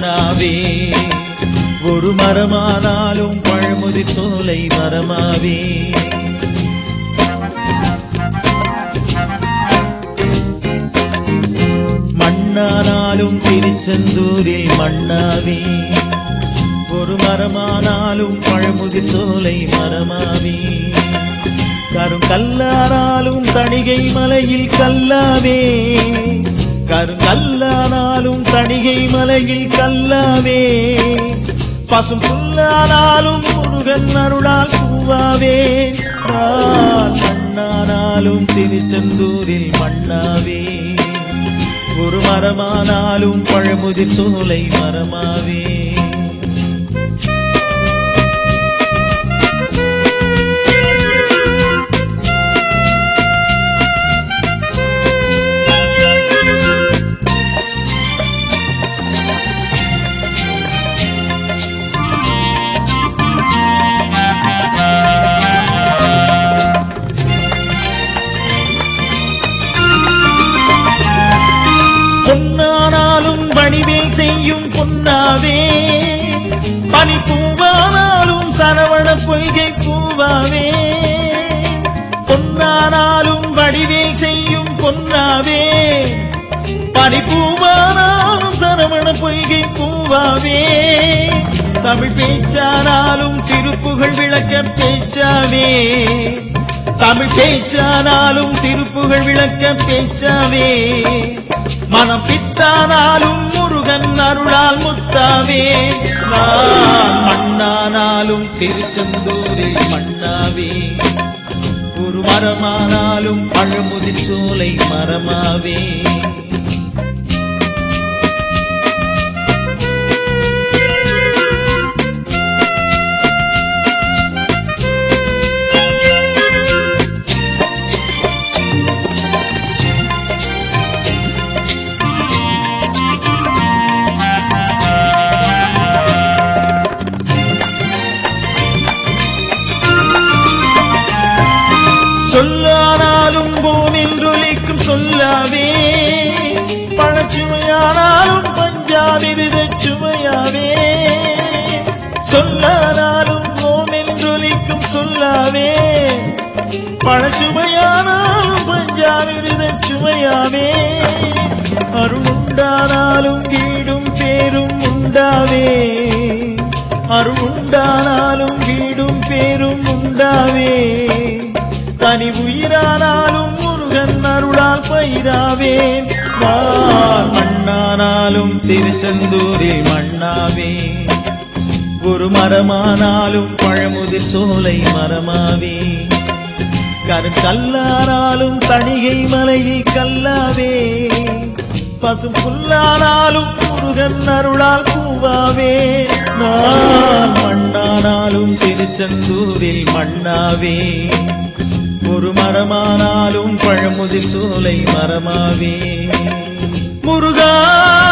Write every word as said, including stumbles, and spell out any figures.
மண்ணாவே ஒரு மரமானாலும் பழமுதிர் சோலை மரமாவே மண்ணானாலும் திருச்செந்தூரில் மண்ணாவே ஒரு மரமானாலும் பழமுதிர் சோலை மரமாவே கருங்கல்லானாலும் தணிகை மலையில் கல்லாவே கருங்கல்லானாலும் தணிகை மலையில் கல்லாவே பசும் புல்லானாலும் முருகன் அருளால் பூவாவே மண்ணானாலும் திருச்செந்தூரில் மண்ணாவே ஒரு மரமானாலும் பழமுதிர் சோலை மரமாவே பொன்னானாலும் வடிவேல் செய்யும் பொன்னாவே பனி பூவானாலும் சரவண பொய்கை பூவாவே பொன்னானாலும் வடிவேல் செய்யும் பொன்னாவே பனி பூவானாலும் சரவண பொய்கை பூவாவே தமிழ் பேச்சானாலும் திருப்புகழ் விளக்க பேச்சாவே தமிழ் பேச்சானாலும் திருப்புகழ் விளக்க பேச்சாவே மனம் பித்தானாலும் முருகன் அருளால் முத்தாவே நான் மண்ணானாலும் திருச்செந்தூரில் மண்ணாவே ஒரு மரமானாலும் பழமுதிர் சோலை மரமாவே சொல்லானாலும் பூமின்றொலிக்கும் சொல்லாவே பழச்சுமையானாலும் பஞ்சாபிருத சுமையாவே சொல்லானாலும் பூமின்றொலிக்கும் சொல்லாவே பழச்சுமையானாலும் பஞ்சாபிருத சுமையாவே அருளுண்டானாலும் வீடும் பேரும் உண்டாவே அருளுண்டானாலும் வீடும் பேரும் உண்டாவே தனி உயிரானாலும் முருகன் அருளால் பயிராவே மண்ணானாலும் திருச்செந்தூரில் மண்ணாவே ஒரு மரமானாலும் பழமுதிர் சோலை மரமாவே கருங்கல்லானாலும் தணிகை மலையில் கல்லாவே பசும் புல்லானாலும் முருகன் அருளால் பூவாவே நான் மண்ணானாலும் திருச்செந்தூரில் மண்ணாவே ஒரு மரமானாலும் பழமுதிர் சோலை மரமாவே முருகா